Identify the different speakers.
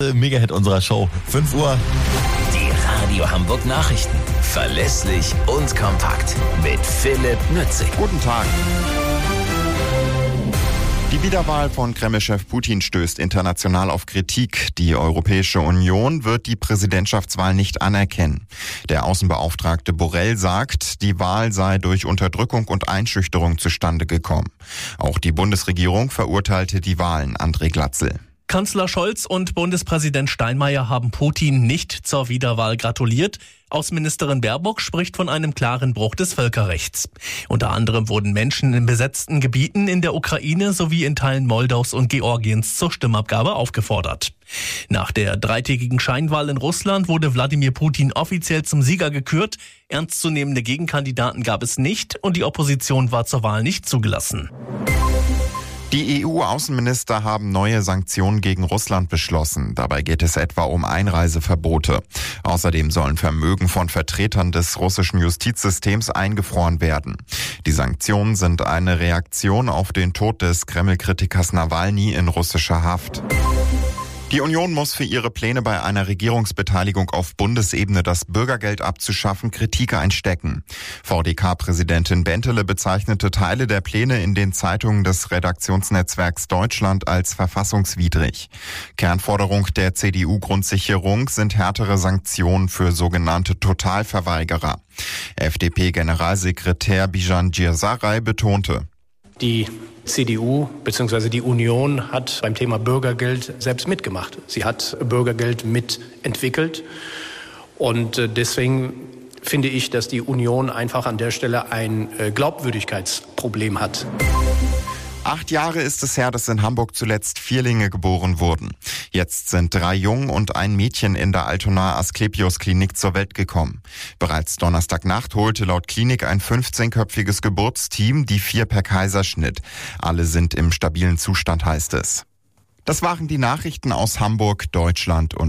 Speaker 1: erste Mega-Hit unserer Show. 5 Uhr.
Speaker 2: Die Radio Hamburg Nachrichten. Verlässlich und kompakt. Mit Philipp Nützig.
Speaker 3: Guten Tag. Die Wiederwahl von Kreml-Chef Putin stößt international auf Kritik. Die Europäische Union wird die Präsidentschaftswahl nicht anerkennen. Der Außenbeauftragte Borrell sagt, die Wahl sei durch Unterdrückung und Einschüchterung zustande gekommen. Auch die Bundesregierung verurteilte die Wahlen. André Glatzel.
Speaker 4: Kanzler Scholz und Bundespräsident Steinmeier haben Putin nicht zur Wiederwahl gratuliert. Außenministerin Baerbock spricht von einem klaren Bruch des Völkerrechts. Unter anderem wurden Menschen in besetzten Gebieten in der Ukraine sowie in Teilen Moldaus und Georgiens zur Stimmabgabe aufgefordert. Nach der dreitägigen Scheinwahl in Russland wurde Wladimir Putin offiziell zum Sieger gekürt. Ernstzunehmende Gegenkandidaten gab es nicht und die Opposition war zur Wahl nicht zugelassen.
Speaker 3: Die EU-Außenminister haben neue Sanktionen gegen Russland beschlossen. Dabei geht es etwa um Einreiseverbote. Außerdem sollen Vermögen von Vertretern des russischen Justizsystems eingefroren werden. Die Sanktionen sind eine Reaktion auf den Tod des Kreml-Kritikers Nawalny in russischer Haft. Die Union muss für ihre Pläne bei einer Regierungsbeteiligung auf Bundesebene das Bürgergeld abzuschaffen Kritik einstecken. VDK-Präsidentin Bentele bezeichnete Teile der Pläne in den Zeitungen des Redaktionsnetzwerks Deutschland als verfassungswidrig. Kernforderung der CDU-Grundsicherung sind härtere Sanktionen für sogenannte Totalverweigerer. FDP-Generalsekretär Bijan Girsaray betonte:
Speaker 5: Die CDU bzw. die Union hat beim Thema Bürgergeld selbst mitgemacht. Sie hat Bürgergeld mitentwickelt und deswegen finde ich, dass die Union einfach an der Stelle ein Glaubwürdigkeitsproblem hat.
Speaker 3: 8 Jahre ist es her, dass in Hamburg zuletzt Vierlinge geboren wurden. Jetzt sind 3 Jungen und ein Mädchen in der Altonaer Asklepios-Klinik zur Welt gekommen. Bereits Donnerstagnacht holte laut Klinik ein 15-köpfiges Geburtsteam die 4 per Kaiserschnitt. Alle sind im stabilen Zustand, heißt es. Das waren die Nachrichten aus Hamburg, Deutschland und